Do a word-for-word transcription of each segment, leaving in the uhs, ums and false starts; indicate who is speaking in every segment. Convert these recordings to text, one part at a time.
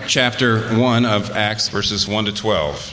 Speaker 1: chapter one of Acts, verses one to twelve.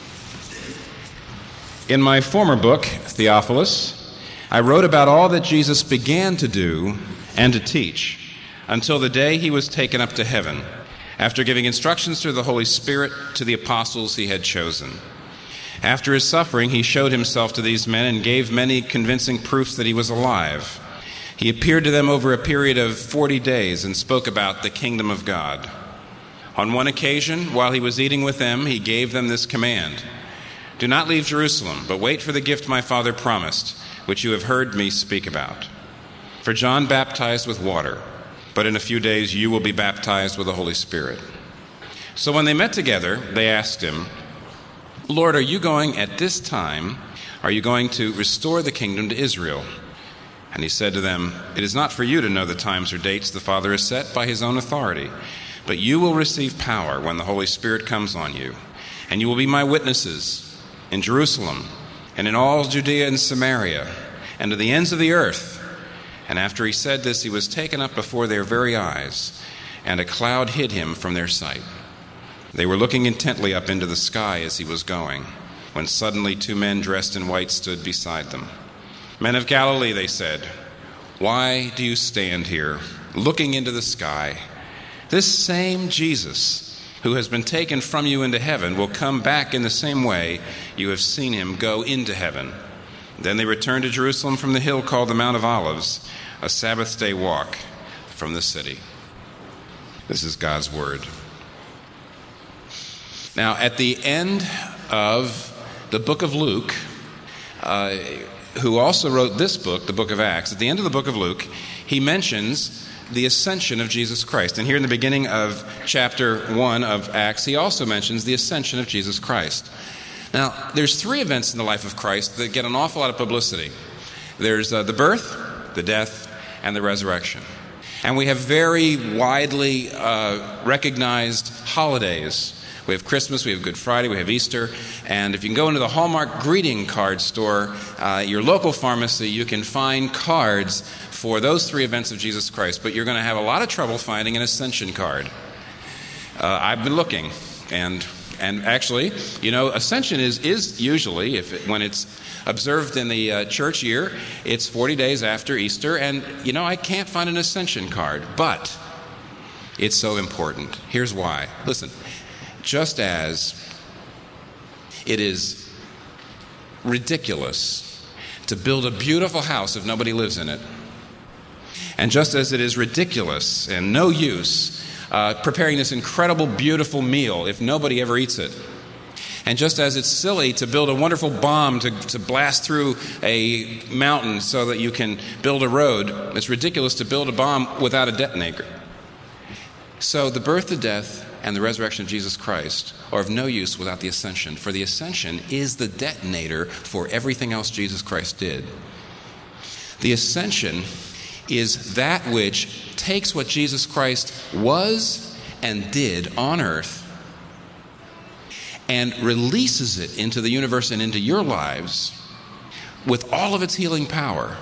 Speaker 1: In my former book, Theophilus, I wrote about all that Jesus began to do and to teach until the day he was taken up to heaven, after giving instructions through the Holy Spirit to the apostles he had chosen. After his suffering, he showed himself to these men and gave many convincing proofs that he was alive. He appeared to them over a period of forty days and spoke about the kingdom of God. On one occasion, while he was eating with them, he gave them this command: "Do not leave Jerusalem, but wait for the gift my Father promised, which you have heard me speak about. For John baptized with water, but in a few days you will be baptized with the Holy Spirit." So when they met together, they asked him, "Lord, are you going at this time, are you going to restore the kingdom to Israel?" And he said to them, "It is not for you to know the times or dates the Father has set by his own authority, but you will receive power when the Holy Spirit comes on you, and you will be my witnesses in Jerusalem and in all Judea and Samaria and to the ends of the earth." And after he said this, he was taken up before their very eyes, and a cloud hid him from their sight. They were looking intently up into the sky as he was going, when suddenly two men dressed in white stood beside them. "Men of Galilee," they said, "why do you stand here, looking into the sky? This same Jesus, who has been taken from you into heaven, will come back in the same way you have seen him go into heaven." Then they returned to Jerusalem from the hill called the Mount of Olives, a Sabbath day walk from the city. This is God's word. Now, at the end of the book of Luke, uh, who also wrote this book, the book of Acts, at the end of the book of Luke, he mentions the ascension of Jesus Christ. And here in the beginning of chapter one of Acts, he also mentions the ascension of Jesus Christ. Now, there's three events in the life of Christ that get an awful lot of publicity. There's uh, the birth, the death, and the resurrection. And we have very widely uh, recognized holidays. We have Christmas, we have Good Friday, we have Easter, and if you can go into the Hallmark greeting card store, uh, your local pharmacy, you can find cards for those three events of Jesus Christ, but you're going to have a lot of trouble finding an Ascension card. Uh, I've been looking, and and actually, you know, Ascension is, is usually, if it, when it's observed in the uh, church year, it's forty days after Easter, and, you know, I can't find an Ascension card, but it's so important. Here's why. Listen. Just as it is ridiculous to build a beautiful house if nobody lives in it, and just as it is ridiculous and no use uh, preparing this incredible, beautiful meal if nobody ever eats it, and just as it's silly to build a wonderful bomb to, to blast through a mountain so that you can build a road, it's ridiculous to build a bomb without a detonator. So the birth, the death, and the resurrection of Jesus Christ are of no use without the ascension, for the ascension is the detonator for everything else Jesus Christ did. The ascension is that which takes what Jesus Christ was and did on earth and releases it into the universe and into your lives with all of its healing power.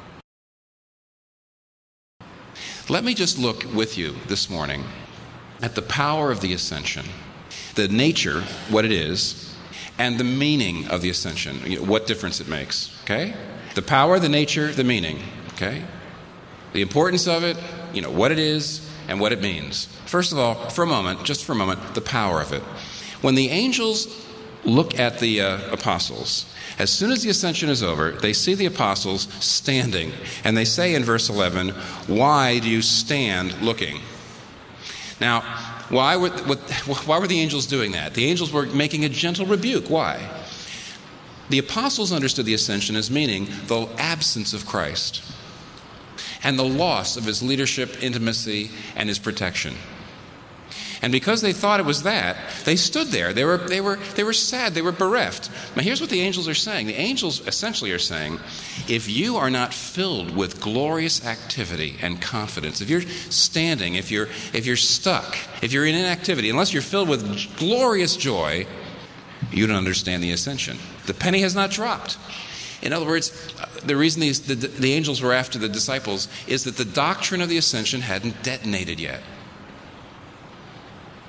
Speaker 1: Let me just look with you this morning at the power of the ascension, the nature, what it is, and the meaning of the ascension, you know, what difference it makes, okay? The power, the nature, the meaning, okay? The importance of it, you know, what it is and what it means. First of all, for a moment, just for a moment, the power of it. When the angels look at the uh, apostles, as soon as the ascension is over, they see the apostles standing, and they say in verse eleven, "Why do you stand looking?" Now, why were, why were the angels doing that? The angels were making a gentle rebuke. Why? The apostles understood the ascension as meaning the absence of Christ and the loss of his leadership, intimacy, and his protection. And because they thought it was that, they stood there. They were, they were, they were sad. They were bereft. Now, here's what the angels are saying. The angels essentially are saying, if you are not filled with glorious activity and confidence, if you're standing, if you're, if you're stuck, if you're in inactivity, unless you're filled with glorious joy, you don't understand the ascension. The penny has not dropped. In other words, the reason these, the, the angels were after the disciples is that the doctrine of the ascension hadn't detonated yet.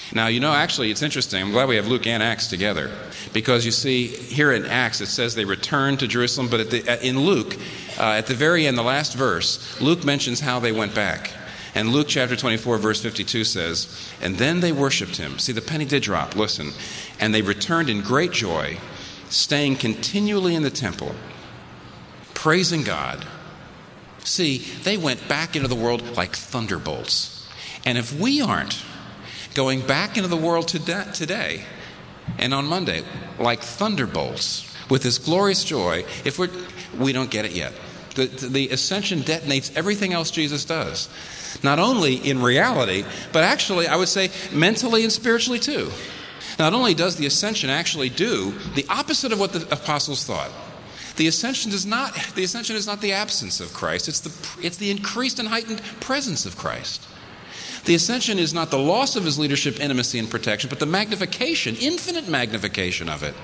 Speaker 1: Now, you know, actually, it's interesting. I'm glad we have Luke and Acts together, because you see, here in Acts, it says they returned to Jerusalem, but at the, in Luke, uh, at the very end, the last verse, Luke mentions how they went back. And Luke chapter twenty-four, verse fifty-two says, and then they worshipped him. See, the penny did drop, listen. And they returned in great joy, staying continually in the temple, praising God. See, they went back into the world like thunderbolts. And if we aren't going back into the world today and on Monday like thunderbolts with this glorious joy, if we're, we don't get it yet. The, the ascension detonates everything else Jesus does. Not only in reality, but actually, I would say, mentally and spiritually too. Not only does the ascension actually do the opposite of what the apostles thought. The ascension is not, the ascension is not the absence of Christ. It's the, it's the increased and heightened presence of Christ. The ascension is not the loss of his leadership, intimacy, and protection, but the magnification, infinite magnification of it.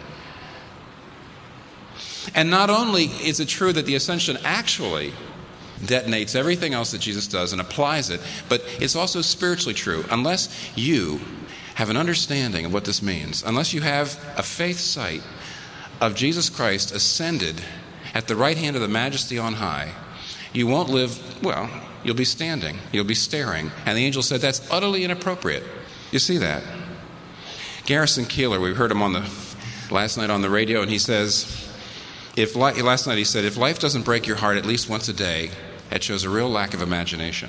Speaker 1: And not only is it true that the ascension actually detonates everything else that Jesus does and applies it, but it's also spiritually true. Unless you have an understanding of what this means, unless you have a faith sight of Jesus Christ ascended at the right hand of the Majesty on high, you won't live, well, you'll be standing, you'll be staring. And the angel said that's utterly inappropriate. You see that? Garrison Keillor, we heard him on the last night on the radio, and he says, if li- last night he said, if life doesn't break your heart at least once a day, it shows a real lack of imagination.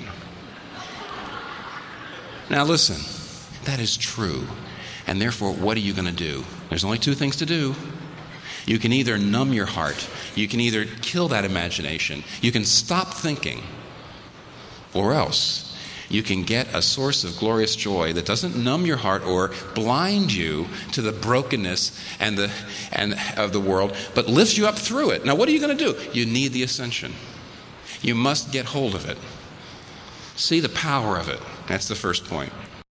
Speaker 1: Now listen, that is true. And therefore, what are you going to do? There's only two things to do. You can either numb your heart, you can either kill that imagination, you can stop thinking, or else you can get a source of glorious joy that doesn't numb your heart or blind you to the brokenness and the and of the world, but lifts you up through it. Now, what are you going to do? You need the ascension. You must get hold of it. See the power of it. That's the first point.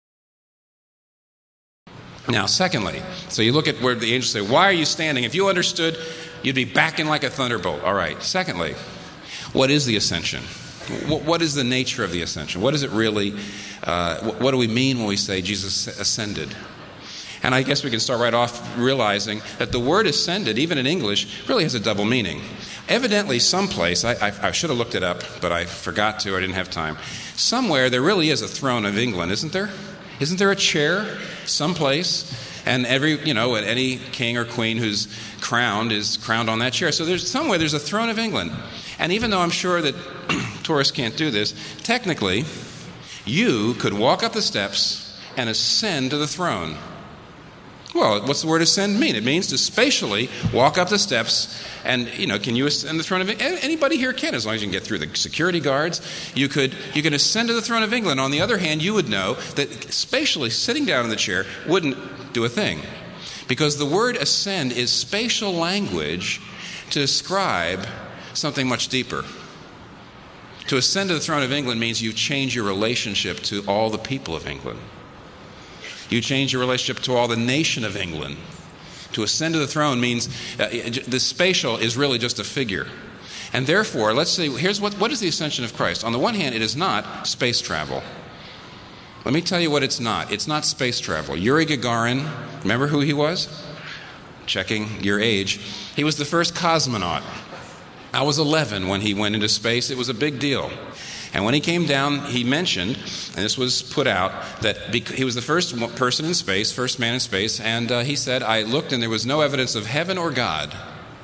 Speaker 1: Now, secondly, so you look at where the angels say, why are you standing? If you understood, you'd be backing like a thunderbolt. All right. Secondly, what is the ascension? What is the nature of the ascension? What is it really, uh, what do we mean when we say Jesus ascended? And I guess we can start right off realizing that the word ascended, even in English, really has a double meaning. Evidently, someplace, I, I, I should have looked it up, but I forgot to, I didn't have time. Somewhere there really is a throne of England, isn't there? Isn't there a chair someplace? And every, you know, any king or queen who's crowned is crowned on that chair. So there's somewhere there's a throne of England. And even though I'm sure that tourists can't do this, technically, you could walk up the steps and ascend to the throne. Well, what's the word ascend mean? It means to spatially walk up the steps and, you know, can you ascend the throne of England? Anybody here can, as long as you can get through the security guards. You could, you can ascend to the throne of England. On the other hand, you would know that spatially sitting down in the chair wouldn't do a thing. Because the word ascend is spatial language to describe something much deeper. To ascend to the throne of England means you change your relationship to all the people of England. You change your relationship to all the nation of England. To ascend to the throne means uh, the spatial is really just a figure. And therefore, let's say, here's what, what is the ascension of Christ? On the one hand, it is not space travel. Let me tell you what it's not. It's not space travel. Yuri Gagarin, remember who he was? Checking your age. He was the first cosmonaut. I was eleven when he went into space. It was a big deal. And when he came down, he mentioned, and this was put out, that he was the first person in space, first man in space, and uh, he said, I looked and there was no evidence of heaven or God.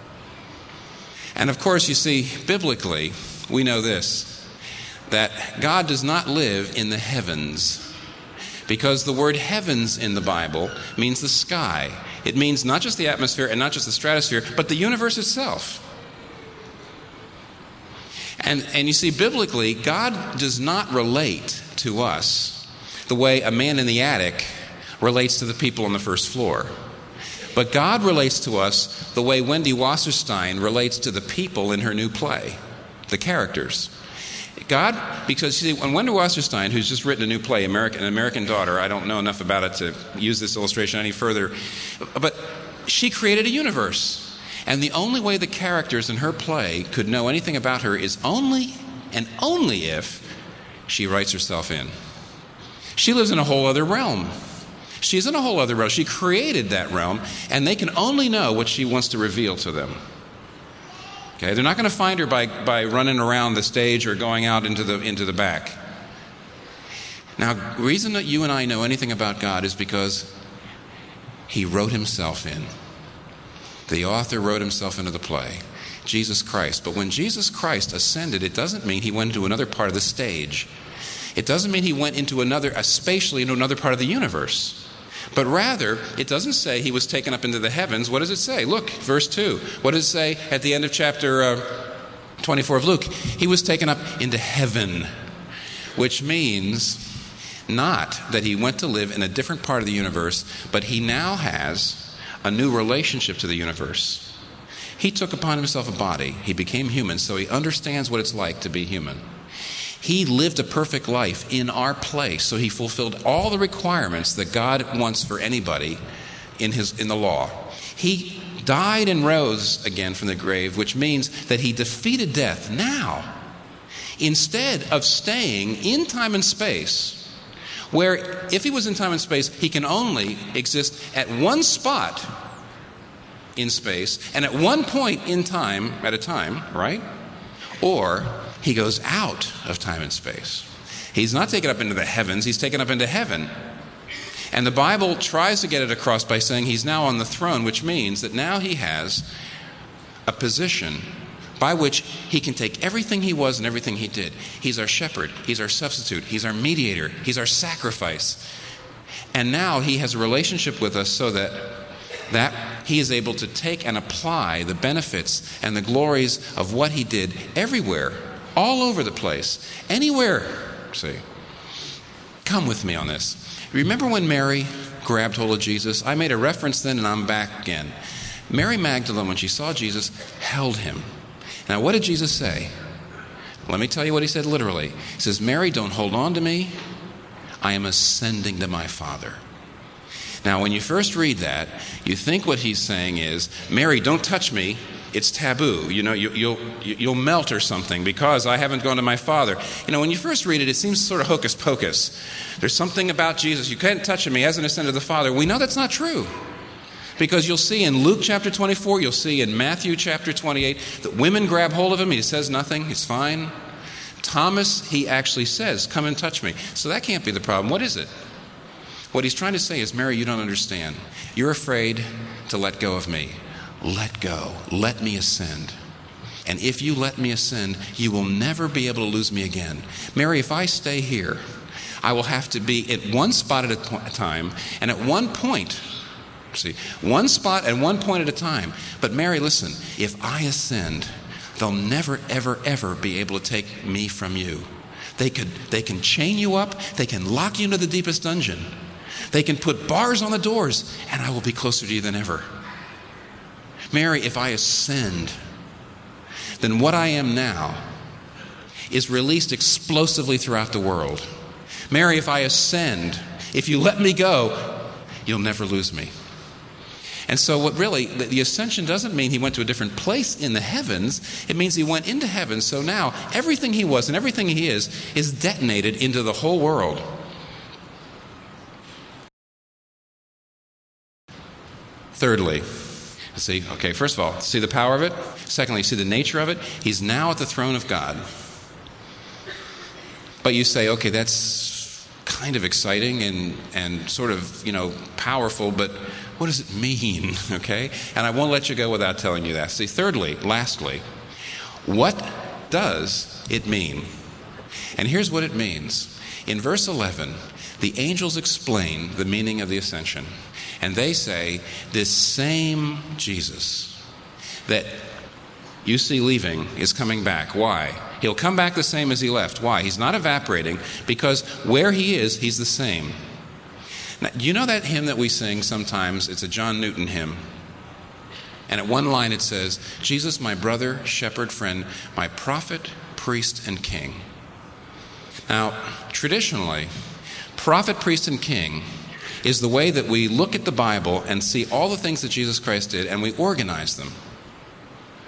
Speaker 1: And of course, you see, biblically, we know this, that God does not live in the heavens, because the word heavens in the Bible means the sky. It means not just the atmosphere and not just the stratosphere, but the universe itself. And, and you see, biblically, God does not relate to us the way a man in the attic relates to the people on the first floor. But God relates to us the way Wendy Wasserstein relates to the people in her new play, the characters. God, because you see, when Wendy Wasserstein, who's just written a new play, American, An American Daughter, I don't know enough about it to use this illustration any further, but she created a universe. And the only way the characters in her play could know anything about her is only and only if she writes herself in. She lives in a whole other realm. She's in a whole other realm. She created that realm, and they can only know what she wants to reveal to them. Okay, they're not going to find her by, by running around the stage or going out into the into the back. Now, the reason that you and I know anything about God is because he wrote himself in. The author wrote himself into the play, Jesus Christ. But when Jesus Christ ascended, it doesn't mean he went to another part of the stage. It doesn't mean he went into another, uh, spatially into another part of the universe. But rather, it doesn't say he was taken up into the heavens. What does it say? Look, verse two. What does it say at the end of chapter uh, twenty-four of Luke? He was taken up into heaven, which means not that he went to live in a different part of the universe, but he now has a new relationship to the universe. He took upon himself a body. He became human, so he understands what it's like to be human. He lived a perfect life in our place, so he fulfilled all the requirements that God wants for anybody in his in the law. He died and rose again from the grave, which means that he defeated death now, instead of staying in time and space, where if he was in time and space, he can only exist at one spot in space and at one point in time at a time, right? Or he goes out of time and space. He's not taken up into the heavens, he's taken up into heaven. And the Bible tries to get it across by saying he's now on the throne, which means that now he has a position by which he can take everything he was and everything he did. He's our shepherd, he's our substitute, he's our mediator, he's our sacrifice. And now he has a relationship with us so that that he is able to take and apply the benefits and the glories of what he did everywhere, all over the place, anywhere. See, come with me on this. Remember when Mary grabbed hold of Jesus? I made a reference then and I'm back again. Mary Magdalene, when she saw Jesus, held him. Now, what did Jesus say? Let me tell you what he said literally. He says, Mary, don't hold on to me. I am ascending to my Father. Now, when you first read that, you think what he's saying is, Mary, don't touch me. It's taboo. You know, you, you'll you'll melt or something because I haven't gone to my Father. You know, when you first read it, it seems sort of hocus pocus. There's something about Jesus. You can't touch him. He hasn't ascended to the Father. We know that's not true. Because you'll see in Luke chapter twenty-four, you'll see in Matthew chapter twenty-eight, that women grab hold of him. He says nothing. He's fine. Thomas, he actually says, come and touch me. So that can't be the problem. What is it? What he's trying to say is, Mary, you don't understand. You're afraid to let go of me. Let go. Let me ascend. And if you let me ascend, you will never be able to lose me again. Mary, if I stay here, I will have to be at one spot at a time, and at one point, see, one spot at one point at a time. But Mary, listen, if I ascend, they'll never, ever, ever be able to take me from you. They could, they can chain you up. They can lock you into the deepest dungeon. They can put bars on the doors, and I will be closer to you than ever. Mary, if I ascend, then what I am now is released explosively throughout the world. Mary, if I ascend, if you let me go, you'll never lose me. And so what really, the, the ascension doesn't mean he went to a different place in the heavens. It means he went into heaven. So now everything he was and everything he is is detonated into the whole world. Thirdly, see, okay, first of all, see the power of it. Secondly, see the nature of it. He's now at the throne of God. But you say, okay, that's kind of exciting and, and sort of, you know, powerful, but what does it mean, okay? And I won't let you go without telling you that. See, thirdly, lastly, what does it mean? And here's what it means. In verse eleven, the angels explain the meaning of the ascension. And they say, this same Jesus that you see leaving is coming back. Why? He'll come back the same as he left. Why? He's not evaporating, because where he is, he's the same. Now, you know that hymn that we sing sometimes? It's a John Newton hymn. And at one line it says, Jesus, my brother, shepherd, friend, my prophet, priest, and king. Now, traditionally, prophet, priest, and king is the way that we look at the Bible and see all the things that Jesus Christ did, and we organize them.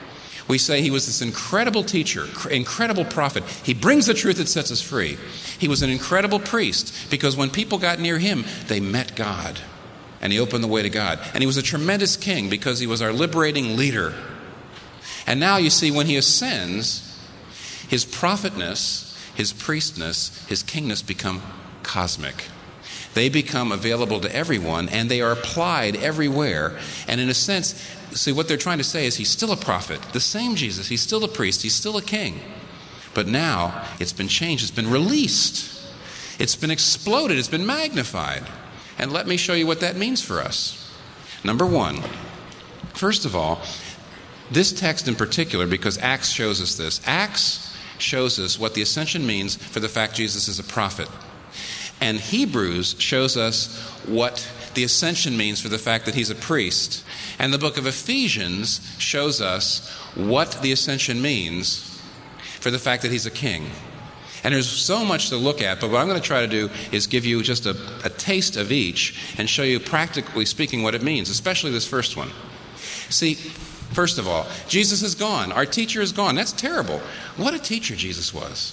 Speaker 1: We say he was this incredible teacher, incredible prophet. He brings the truth that sets us free. He was an incredible priest because when people got near him, they met God. And he opened the way to God. And he was a tremendous king because he was our liberating leader. And now you see, when he ascends, his prophetness, his priestness, his kingness become cosmic. They become available to everyone, and they are applied everywhere. And in a sense, see, what they're trying to say is he's still a prophet, the same Jesus. He's still a priest. He's still a king. But now it's been changed. It's been released. It's been exploded. It's been magnified. And let me show you what that means for us. Number one, first of all, this text in particular, because Acts shows us this, Acts shows us what the ascension means for the fact Jesus is a prophet. And Hebrews shows us what the ascension means for the fact that he's a priest. And the book of Ephesians shows us what the ascension means for the fact that he's a king. And there's so much to look at, but what I'm going to try to do is give you just a, a taste of each and show you, practically speaking, what it means, especially this first one. See, first of all, Jesus is gone. Our teacher is gone. That's terrible. What a teacher Jesus was.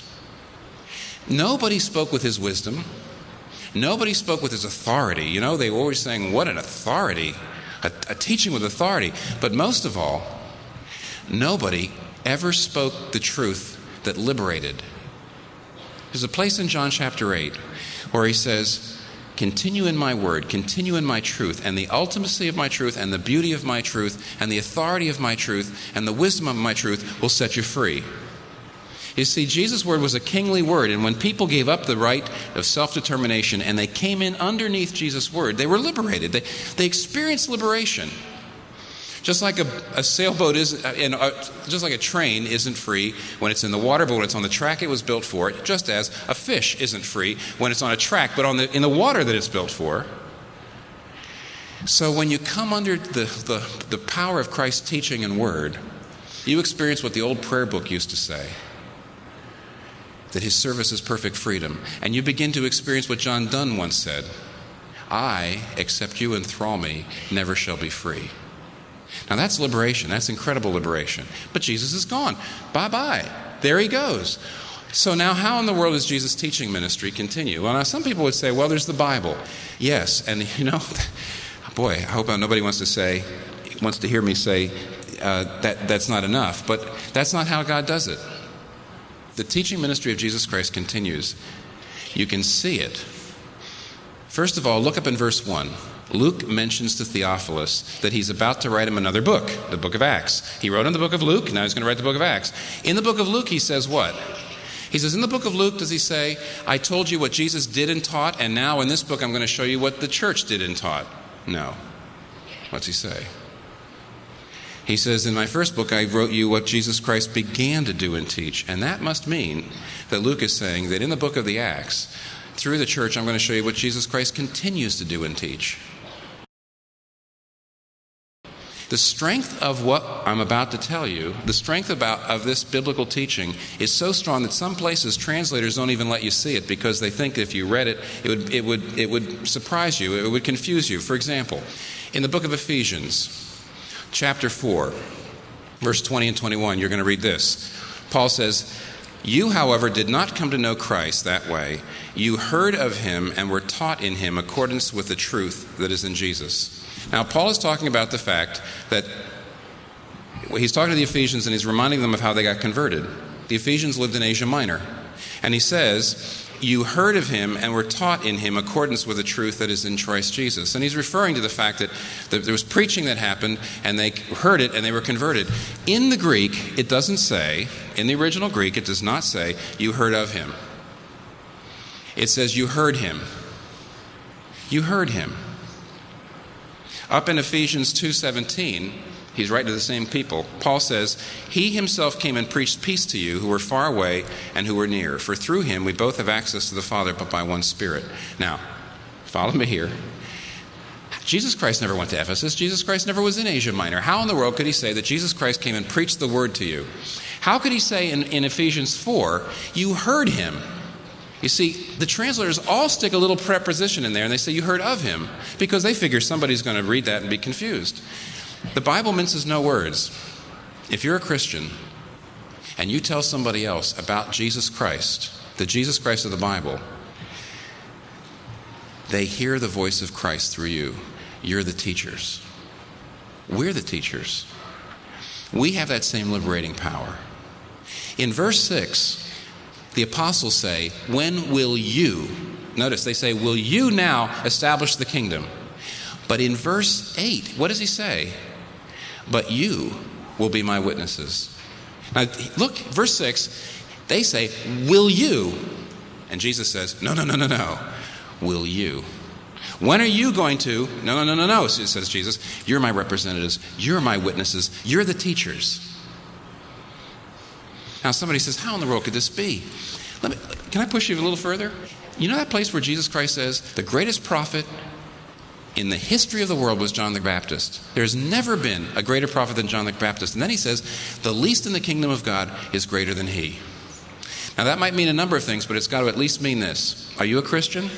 Speaker 1: Nobody spoke with his wisdom. Nobody spoke with his authority. You know, they were always saying, what an authority, a, a teaching with authority. But most of all, nobody ever spoke the truth that liberated. There's a place in John chapter eight where he says, continue in my word, continue in my truth, and the ultimacy of my truth, and the beauty of my truth, and the authority of my truth, and the wisdom of my truth will set you free. You see, Jesus' word was a kingly word, and when people gave up the right of self-determination and they came in underneath Jesus' word, they were liberated. They, they experienced liberation. Just like a, a sailboat is, in a, just like a train isn't free when it's in the water, but when it's on the track it was built for, just as a fish isn't free when it's on a track, but on the, in the water that it's built for. So when you come under the, the, the power of Christ's teaching and word, you experience what the old prayer book used to say, that his service is perfect freedom. And you begin to experience what John Donne once said, I, except you enthrall me, never shall be free. Now that's liberation. That's incredible liberation. But Jesus is gone. Bye-bye. There he goes. So now how in the world does Jesus' teaching ministry continue? Well, now some people would say, well, there's the Bible. Yes, and you know, boy, I hope nobody wants to say, wants to hear me say uh, that that's not enough. But that's not how God does it. The teaching ministry of Jesus Christ continues. You can see it. First of all, look up in verse one. Luke mentions to Theophilus that he's about to write him another book, the book of Acts. He wrote in the book of Luke, now he's going to write the book of Acts. In the book of Luke, he says what? He says, in the book of Luke, does he say, I told you what Jesus did and taught, and now in this book I'm going to show you what the church did and taught? No. What's he say? He says, in my first book, I wrote you what Jesus Christ began to do and teach. And that must mean that Luke is saying that in the book of the Acts, through the church, I'm going to show you what Jesus Christ continues to do and teach. The strength of what I'm about to tell you, the strength about, of this biblical teaching is so strong that some places translators don't even let you see it because they think if you read it, it would, it would, it would surprise you, it would confuse you. For example, in the book of Ephesians, chapter four, verse twenty and twenty-one, you're going to read this. Paul says, you, however, did not come to know Christ that way. You heard of him and were taught in him accordance with the truth that is in Jesus. Now, Paul is talking about the fact that he's talking to the Ephesians and he's reminding them of how they got converted. The Ephesians lived in Asia Minor. And he says, you heard of him and were taught in him accordance with the truth that is in Christ Jesus. And he's referring to the fact that there was preaching that happened and they heard it and they were converted. In the Greek, it doesn't say, in the original Greek, it does not say, you heard of him. It says, you heard him. You heard him. Up in Ephesians two seventeen, he's writing to the same people. Paul says, he himself came and preached peace to you who were far away and who were near. For through him we both have access to the Father, but by one Spirit. Now, follow me here. Jesus Christ never went to Ephesus. Jesus Christ never was in Asia Minor. How in the world could he say that Jesus Christ came and preached the word to you? How could he say in, in Ephesians four, you heard him? You see, the translators all stick a little preposition in there and they say you heard of him because they figure somebody's going to read that and be confused. The Bible minces no words. If you're a Christian and you tell somebody else about Jesus Christ, the Jesus Christ of the Bible, they hear the voice of Christ through you. You're the teachers. We're the teachers. We have that same liberating power. In verse six, the apostles say, when will you, notice they say, will you now establish the kingdom? But in verse eight, what does he say? But you will be my witnesses. Now look, verse six, they say, will you? And Jesus says, no, no, no, no, no. Will you? When are you going to? No, no, no, no, no, says Jesus. You're my representatives. You're my witnesses. You're the teachers. Now somebody says, how in the world could this be? Let me, can I push you a little further? You know that place where Jesus Christ says, the greatest prophet in the history of the world was John the Baptist. There's never been a greater prophet than John the Baptist. And then he says, the least in the kingdom of God is greater than he. Now that might mean a number of things, but it's got to at least mean this. Are you a Christian?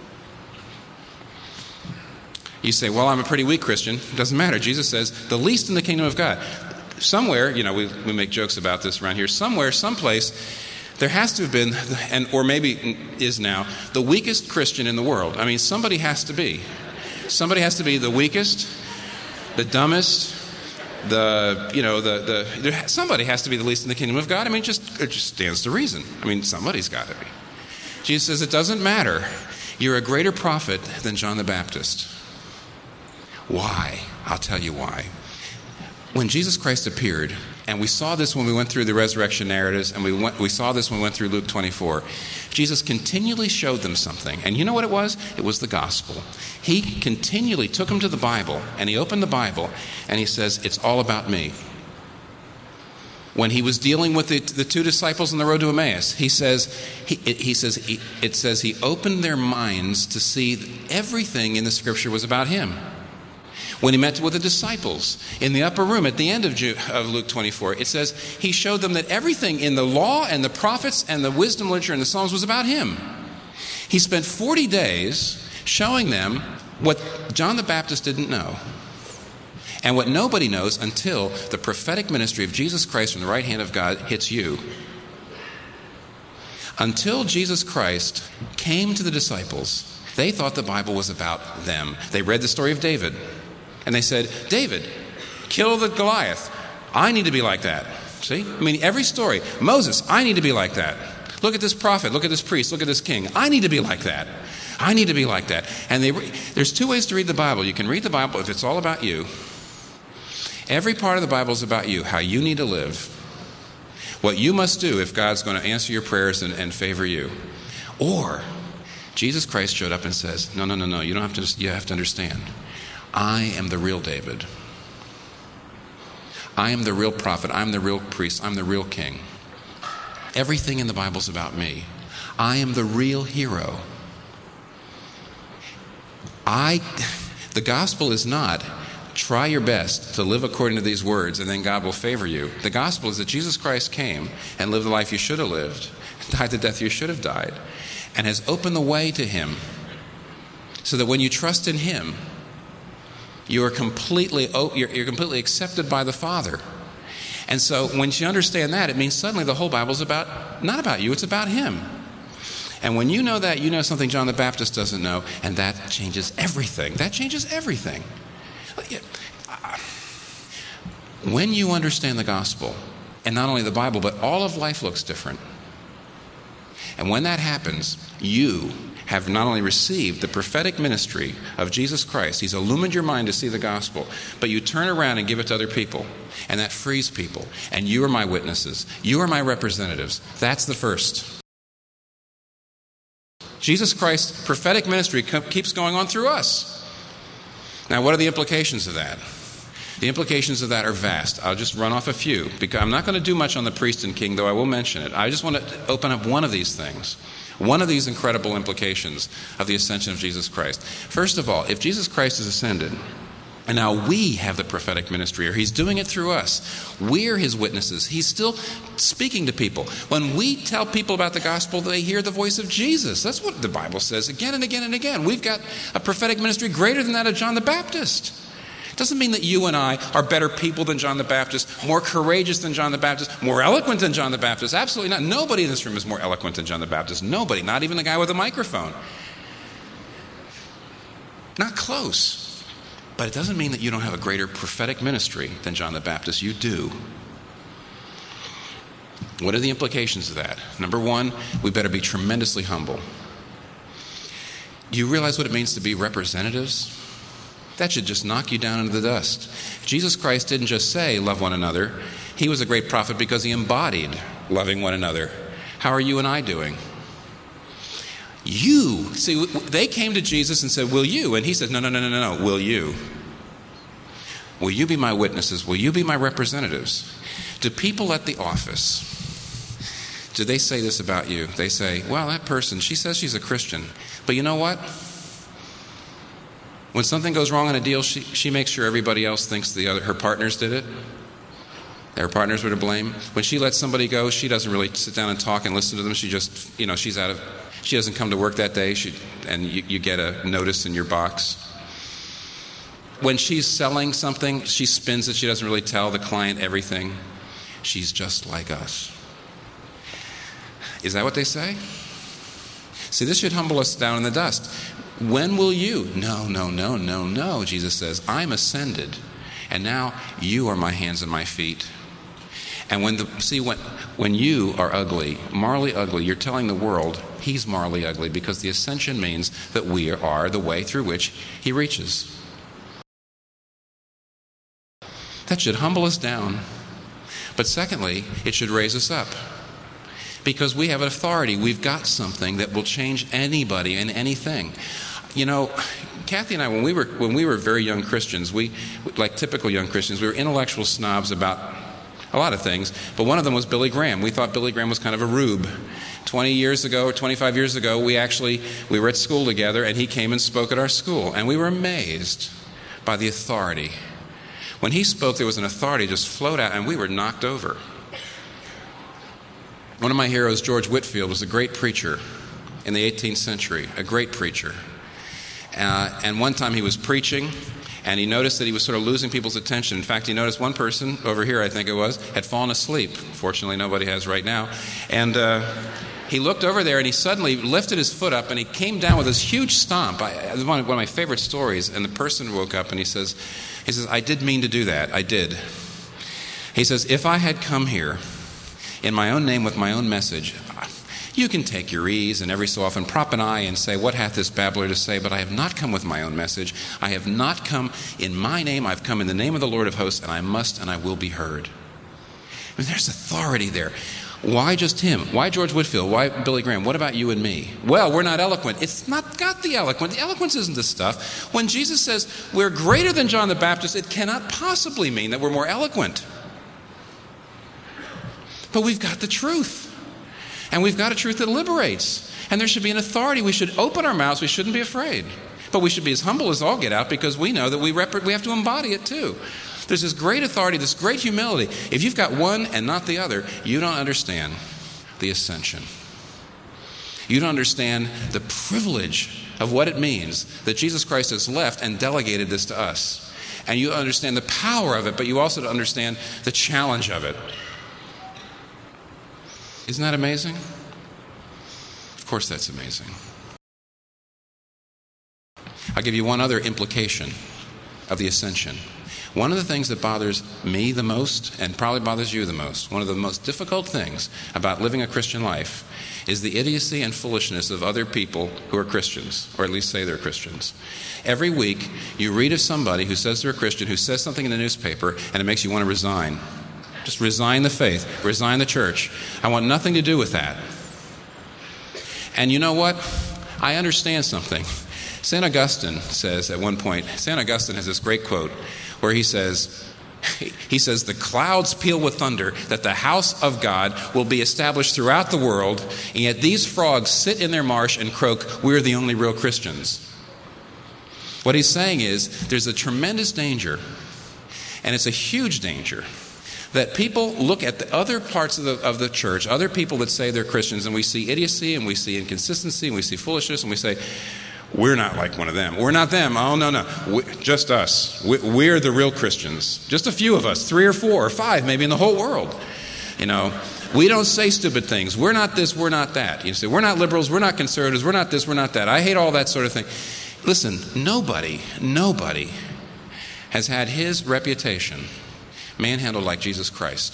Speaker 1: You say, well, I'm a pretty weak Christian. It doesn't matter. Jesus says, the least in the kingdom of God. Somewhere, you know, we, we make jokes about this around here. Somewhere, someplace, there has to have been, and or maybe is now, the weakest Christian in the world. I mean, somebody has to be. Somebody has to be the weakest, the dumbest, the, you know, the, the there, somebody has to be the least in the kingdom of God. I mean, just, it just stands to reason. I mean, somebody's got to be. Jesus says, it doesn't matter. You're a greater prophet than John the Baptist. Why? I'll tell you why. When Jesus Christ appeared, and we saw this when we went through the resurrection narratives, and we went, we saw this when we went through Luke twenty-four, Jesus continually showed them something. And you know what it was? It was the gospel. He continually took them to the Bible, and he opened the Bible, and he says, it's all about me. When he was dealing with the, the two disciples on the road to Emmaus, he says, he, he says, he, it says he opened their minds to see that everything in the Scripture was about him. When he met with the disciples in the upper room at the end of, Ju- of Luke twenty-four, it says he showed them that everything in the law and the prophets and the wisdom literature and the Psalms was about him. He spent forty days showing them what John the Baptist didn't know, and what nobody knows until the prophetic ministry of Jesus Christ from the right hand of God hits you. Until Jesus Christ came to the disciples, they thought the Bible was about them. They read the story of David. And they said, David, kill the Goliath. I need to be like that. See? I mean, every story. Moses, I need to be like that. Look at this prophet. Look at this priest. Look at this king. I need to be like that. I need to be like that. And they, there's two ways to read the Bible. You can read the Bible if it's all about you. Every part of the Bible is about you, how you need to live, what you must do if God's going to answer your prayers and, and favor you. Or Jesus Christ showed up and says, no, no, no, no. You don't have to, you have to understand. I am the real David. I am the real prophet. I'm the real priest. I'm the real king. Everything in the Bible is about me. I am the real hero. I, the gospel is not try your best to live according to these words and then God will favor you. The gospel is that Jesus Christ came and lived the life you should have lived, died the death you should have died, and has opened the way to him so that when you trust in him, You are completely, you're completely accepted by the Father. And so when you understand that, it means suddenly the whole Bible is about, not about you, it's about him. And when you know that, you know something John the Baptist doesn't know, and that changes everything. That changes everything. When you understand the gospel, and not only the Bible, but all of life looks different. And when that happens, you have not only received the prophetic ministry of Jesus Christ, he's illumined your mind to see the gospel, but you turn around and give it to other people, and that frees people. And you are my witnesses. You are my representatives. That's the first. Jesus Christ's prophetic ministry keeps going on through us. Now, what are the implications of that? The implications of that are vast. I'll just run off a few, because I'm not going to do much on the priest and king, though I will mention it. I just want to open up one of these things. One of these incredible implications of the ascension of Jesus Christ. First of all, if Jesus Christ is ascended, and now we have the prophetic ministry, or he's doing it through us, we're his witnesses. He's still speaking to people. When we tell people about the gospel, they hear the voice of Jesus. That's what the Bible says again and again and again. We've got a prophetic ministry greater than that of John the Baptist. It Doesn't mean that you and I are better people than John the Baptist, more courageous than John the Baptist, more eloquent than John the Baptist. Absolutely not. Nobody in this room is more eloquent than John the Baptist. Nobody, not even the guy with a microphone. Not close. But it doesn't mean that you don't have a greater prophetic ministry than John the Baptist. You do. What are the implications of that? Number one, we better be tremendously humble. Do you realize what it means to be representatives? That should just knock you down into the dust. Jesus Christ didn't just say, love one another. He was a great prophet because he embodied loving one another. How are you and I doing? You. See, they came to Jesus and said, will you? And he said, no, no, no, no, no, no. Will you? Will you be my witnesses? Will you be my representatives? Do people at the office, do they say this about you? They say, well, that person, she says she's a Christian. But you know what? When something goes wrong in a deal, she, she makes sure everybody else thinks the other, her partners did it. Her partners were to blame. When she lets somebody go, she doesn't really sit down and talk and listen to them. She just, you know, she's out of, she doesn't come to work that day, she, and you, you get a notice in your box. When she's selling something, she spins it. She doesn't really tell the client everything. She's just like us. Is that what they say? See, this should humble us down in the dust. When will you? No, no, no, no, no. Jesus says, I'm ascended, and now you are my hands and my feet. And when the see when when you are ugly, morally ugly, you're telling the world he's morally ugly, because the ascension means that we are the way through which he reaches. That should humble us down. But secondly, it should raise us up. Because we have an authority. We've got something that will change anybody and anything. You know, Kathy and I, when we were when we were very young Christians, we, like typical young Christians, we were intellectual snobs about a lot of things. But one of them was Billy Graham. We thought Billy Graham was kind of a rube. Twenty years ago or twenty-five years ago, we actually we were at school together, and he came and spoke at our school, and we were amazed by the authority. When he spoke, there was an authority just flowed out, and we were knocked over. One of my heroes, George Whitefield, was a great preacher in the eighteenth century, a great preacher. Uh, and one time he was preaching, and he noticed that he was sort of losing people's attention. In fact, he noticed one person, over here I think it was, had fallen asleep. Fortunately, nobody has right now. And uh, he looked over there, and he suddenly lifted his foot up, and he came down with this huge stomp. I, it was one of my favorite stories. And the person woke up, and he says, he says, I did mean to do that. I did. He says, if I had come here in my own name with my own message, you can take your ease and every so often prop an eye and say, what hath this babbler to say? But I have not come with my own message. I have not come in my name. I've come in the name of the Lord of hosts, and I must and I will be heard. I mean, there's authority there. Why just him? Why George Whitefield? Why Billy Graham? What about you and me? Well, we're not eloquent. It's not got the eloquent. The eloquence isn't the stuff. When Jesus says we're greater than John the Baptist, it cannot possibly mean that we're more eloquent. But we've got the truth. And we've got a truth that liberates. And there should be an authority. We should open our mouths. We shouldn't be afraid. But we should be as humble as all get out, because we know that we rep- we have to embody it too. There's this great authority, this great humility. If you've got one and not the other, you don't understand the ascension. You don't understand the privilege of what it means that Jesus Christ has left and delegated this to us. And you understand the power of it, but you also understand the challenge of it. Isn't that amazing? Of course that's amazing. I'll give you one other implication of the ascension. One of the things that bothers me the most, and probably bothers you the most, one of the most difficult things about living a Christian life, is the idiocy and foolishness of other people who are Christians, or at least say they're Christians. Every week you read of somebody who says they're a Christian, who says something in the newspaper, and it makes you want to resign. Just resign the faith, resign the church. I want nothing to do with that. And you know what? I understand something. Saint Augustine says at one point, Saint Augustine has this great quote where he says, he says, the clouds peal with thunder that the house of God will be established throughout the world, and yet these frogs sit in their marsh and croak, we're the only real Christians. What he's saying is there's a tremendous danger, and it's a huge danger, that people look at the other parts of the, of the church, other people that say they're Christians, and we see idiocy, and we see inconsistency, and we see foolishness, and we say, We're not like one of them. We're not them. Oh, no, no. We, just us. We, we're the real Christians. Just a few of us, three or four or five, maybe in the whole world. You know, we don't say stupid things. We're not this, we're not that. You say, we're not liberals, we're not conservatives, we're not this, we're not that. I hate all that sort of thing. Listen, nobody, nobody has had his reputation manhandled like Jesus Christ.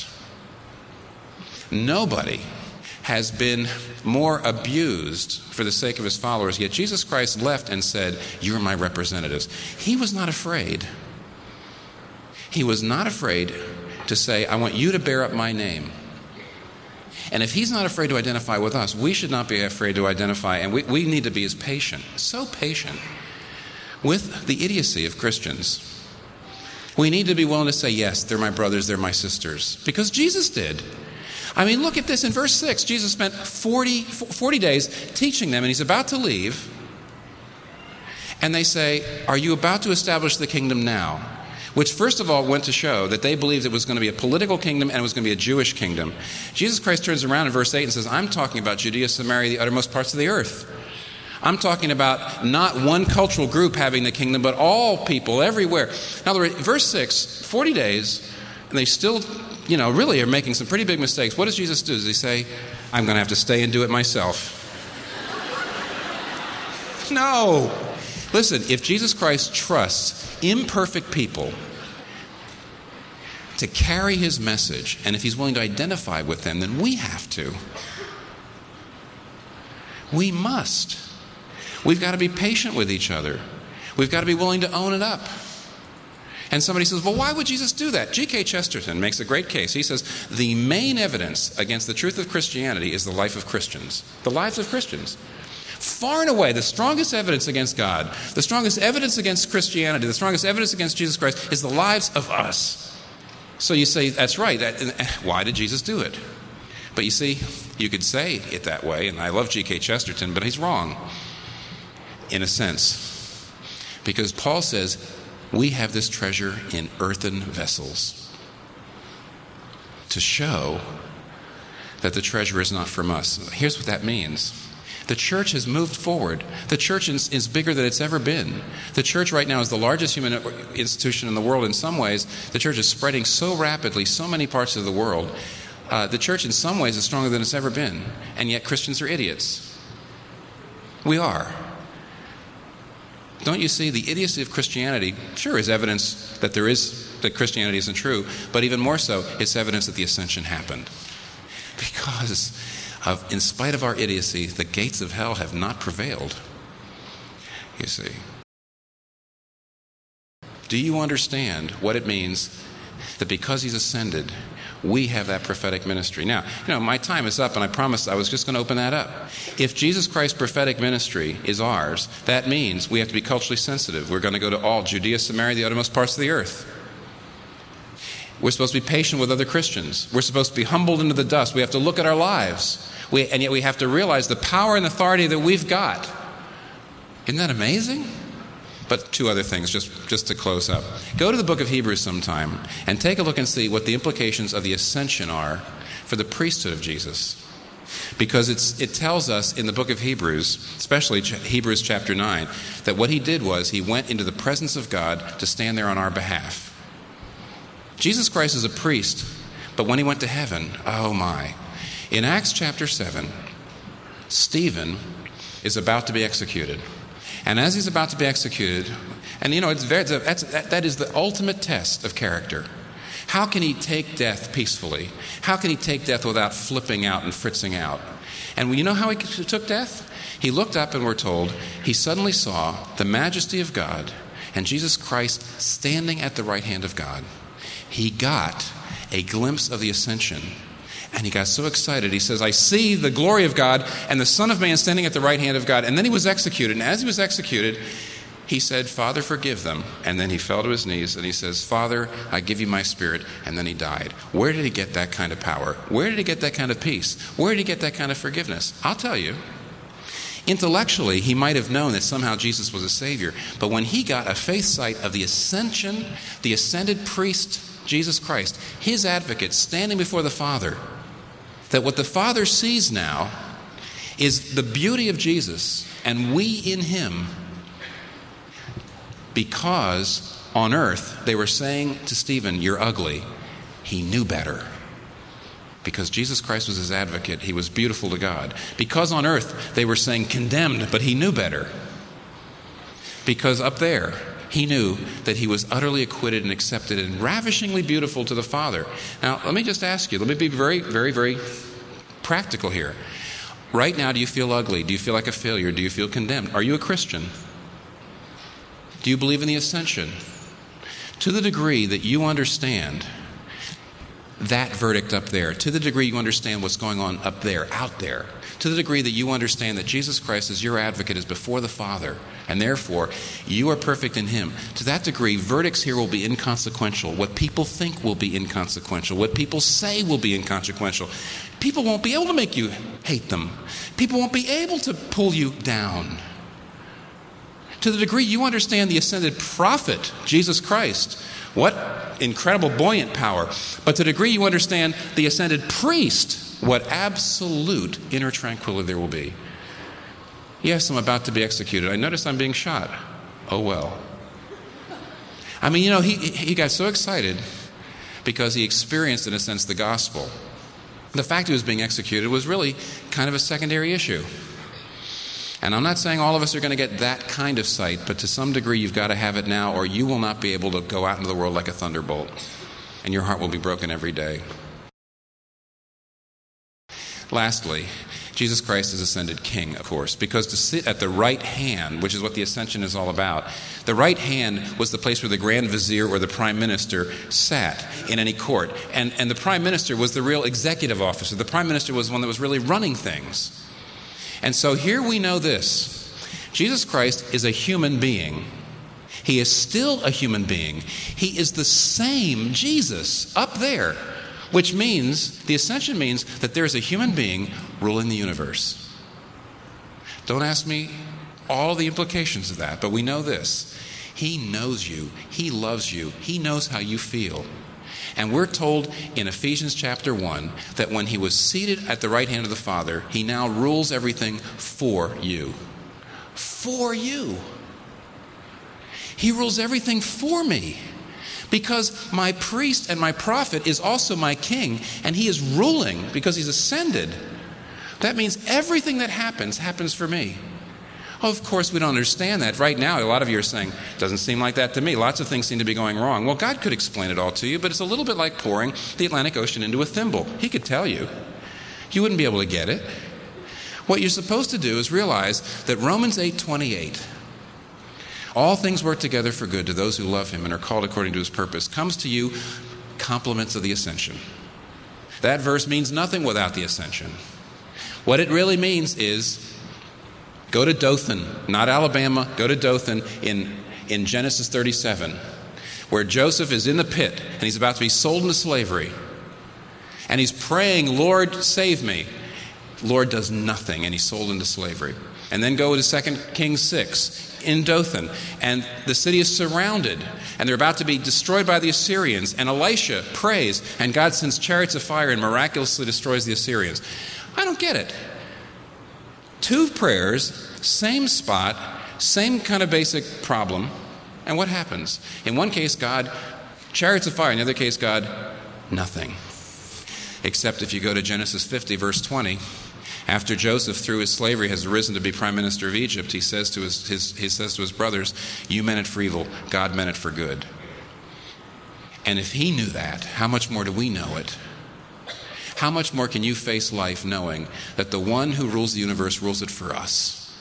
Speaker 1: Nobody has been more abused for the sake of his followers, yet Jesus Christ left and said, you're my representatives. He was not afraid. He was not afraid to say, I want you to bear up my name. And if he's not afraid to identify with us, we should not be afraid to identify, and we, we need to be as patient, so patient, with the idiocy of Christians. We need to be willing to say, yes, they're my brothers, they're my sisters, because Jesus did. I mean, look at this in verse six. Jesus spent forty, forty days teaching them, and he's about to leave. And they say, are you about to establish the kingdom now? Which, first of all, went to show that they believed it was going to be a political kingdom and it was going to be a Jewish kingdom. Jesus Christ turns around in verse eight and says, I'm talking about Judea, Samaria, the uttermost parts of the earth. I'm talking about not one cultural group having the kingdom, but all people everywhere. In other words, verse six, forty days, and they still, you know, really are making some pretty big mistakes. What does Jesus do? Does he say, I'm going to have to stay and do it myself? No. Listen, if Jesus Christ trusts imperfect people to carry his message, and if he's willing to identify with them, then we have to. We must. We've got to be patient with each other. We've got to be willing to own it up. And somebody says, well, why would Jesus do that? G K Chesterton makes a great case. He says, the main evidence against the truth of Christianity is the life of Christians. The lives of Christians. Far and away, the strongest evidence against God, the strongest evidence against Christianity, the strongest evidence against Jesus Christ is the lives of us. So you say, that's right. That, why did Jesus do it? But you see, you could say it that way, and I love G K Chesterton, but he's wrong, in a sense. Because Paul says, we have this treasure in earthen vessels to show that the treasure is not from us. Here's what that means. The church has moved forward. The church is, is bigger than it's ever been. The church right now is the largest human institution in the world. In some ways, the church is spreading so rapidly, so many parts of the world. Uh, the church in some ways is stronger than it's ever been. And yet Christians are idiots. We are. Don't you see, the idiocy of Christianity, sure, is evidence that there is, that Christianity isn't true, but even more so, it's evidence that the ascension happened. Because of, in spite of our idiocy, the gates of hell have not prevailed. You see. Do you understand what it means that because he's ascended, we have that prophetic ministry? Now, you know, my time is up, and I promised I was just going to open that up. If Jesus Christ's prophetic ministry is ours, that means we have to be culturally sensitive. We're going to go to all Judea, Samaria, the uttermost parts of the earth. We're supposed to be patient with other Christians. We're supposed to be humbled into the dust. We have to look at our lives. We, and yet we have to realize the power and authority that we've got. Isn't that amazing? But two other things, just, just to close up. Go to the book of Hebrews sometime and take a look and see what the implications of the ascension are for the priesthood of Jesus. Because it's, it tells us in the book of Hebrews, especially Hebrews chapter nine, that what he did was he went into the presence of God to stand there on our behalf. Jesus Christ is a priest, but when he went to heaven, oh my. In Acts chapter seven, Stephen is about to be executed. And as he's about to be executed, and you know, it's very, that's, that, that is the ultimate test of character. How can he take death peacefully? How can he take death without flipping out and fritzing out? And you know how he took death? He looked up and we're told, he suddenly saw the majesty of God and Jesus Christ standing at the right hand of God. He got a glimpse of the ascension. And he got so excited, he says, I see the glory of God and the Son of Man standing at the right hand of God. And then he was executed. And as he was executed, he said, Father, forgive them. And then he fell to his knees and he says, Father, I give you my spirit. And then he died. Where did he get that kind of power? Where did he get that kind of peace? Where did he get that kind of forgiveness? I'll tell you. Intellectually, he might have known that somehow Jesus was a Savior. But when he got a faith sight of the ascension, the ascended priest, Jesus Christ, his advocate standing before the Father, that what the Father sees now is the beauty of Jesus, and we in him because on earth they were saying to Stephen, "You're ugly," he knew better. Because Jesus Christ was his advocate, he was beautiful to God. Because on earth they were saying condemned, but he knew better. Because up there he knew that he was utterly acquitted and accepted and ravishingly beautiful to the Father. Now, let me just ask you, let me be very, very, very practical here. Right now, do you feel ugly? Do you feel like a failure? Do you feel condemned? Are you a Christian? Do you believe in the ascension? To the degree that you understand that verdict up there, to the degree you understand what's going on up there, out there, to the degree that you understand that Jesus Christ is your advocate, is before the Father, and therefore you are perfect in him, to that degree, verdicts here will be inconsequential. What people think will be inconsequential. What people say will be inconsequential. People won't be able to make you hate them. People won't be able to pull you down. To the degree you understand the ascended prophet, Jesus Christ, what incredible buoyant power. But to the degree you understand the ascended priest, what absolute inner tranquility there will be. Yes, I'm about to be executed. I notice I'm being shot. Oh well. I mean, you know, he, he got so excited because he experienced, in a sense, the gospel. The fact he was being executed was really kind of a secondary issue. And I'm not saying all of us are going to get that kind of sight, but to some degree you've got to have it now, or you will not be able to go out into the world like a thunderbolt, and your heart will be broken every day. Lastly, Jesus Christ is ascended King, of course, because to sit at the right hand, which is what the ascension is all about, the right hand was the place where the Grand Vizier or the Prime Minister sat in any court. And, and the Prime Minister was the real executive officer. The Prime Minister was the one that was really running things. And so here we know this. Jesus Christ is a human being. He is still a human being. He is the same Jesus up there, which means, the ascension means that there is a human being ruling the universe. Don't ask me all the implications of that, but we know this. He knows you. He loves you. He knows how you feel. And we're told in Ephesians chapter one that when he was seated at the right hand of the Father, he now rules everything for you. For you. He rules everything for me. Because my priest and my prophet is also my king, and he is ruling because he's ascended. That means everything that happens, happens for me. Oh, of course, we don't understand that. Right now, a lot of you are saying, doesn't seem like that to me. Lots of things seem to be going wrong. Well, God could explain it all to you, but it's a little bit like pouring the Atlantic Ocean into a thimble. He could tell you. You wouldn't be able to get it. What you're supposed to do is realize that Romans eight twenty-eight, all things work together for good to those who love him and are called according to his purpose, comes to you compliments of the ascension. That verse means nothing without the ascension. What it really means is, go to Dothan, not Alabama, go to Dothan in, in Genesis thirty-seven, where Joseph is in the pit and he's about to be sold into slavery. And he's praying, Lord, save me. Lord does nothing and he's sold into slavery. And then go to Second Kings six in Dothan, and the city is surrounded and they're about to be destroyed by the Assyrians. And Elisha prays and God sends chariots of fire and miraculously destroys the Assyrians. I don't get it. Two prayers, same spot, same kind of basic problem. And what happens? In one case, God, chariots of fire. In the other case, God, nothing. Except if you go to Genesis fifty, verse twenty, after Joseph, through his slavery, has risen to be prime minister of Egypt, he says to his, his, he says to his brothers, you meant it for evil, God meant it for good. And if he knew that, how much more do we know it? How much more can you face life knowing that the one who rules the universe rules it for us?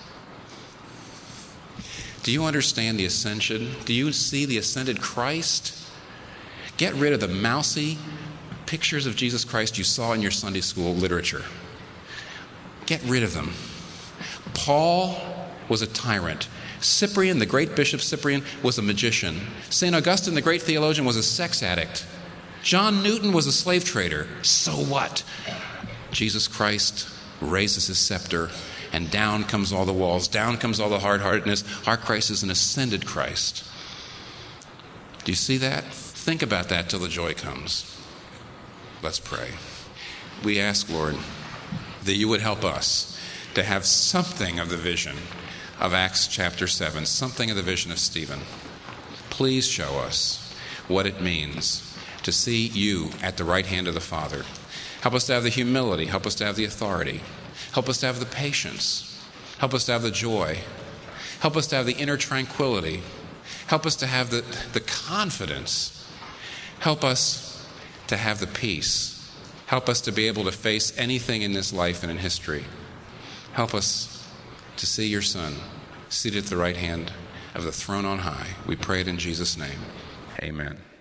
Speaker 1: Do you understand the ascension? Do you see the ascended Christ? Get rid of the mousy pictures of Jesus Christ you saw in your Sunday school literature. Get rid of them. Paul was a tyrant. Cyprian, the great bishop Cyprian, was a magician. Saint Augustine, the great theologian, was a sex addict. John Newton was a slave trader. So what? Jesus Christ raises his scepter, and down comes all the walls. Down comes all the hard-heartedness. Our Christ is an ascended Christ. Do you see that? Think about that till the joy comes. Let's pray. We ask, Lord, that you would help us to have something of the vision of Acts chapter seven, something of the vision of Stephen. Please show us what it means to see you at the right hand of the Father. Help us to have the humility. Help us to have the authority. Help us to have the patience. Help us to have the joy. Help us to have the inner tranquility. Help us to have the, the confidence. Help us to have the peace. Help us to be able to face anything in this life and in history. Help us to see your Son seated at the right hand of the throne on high. We pray it in Jesus' name. Amen.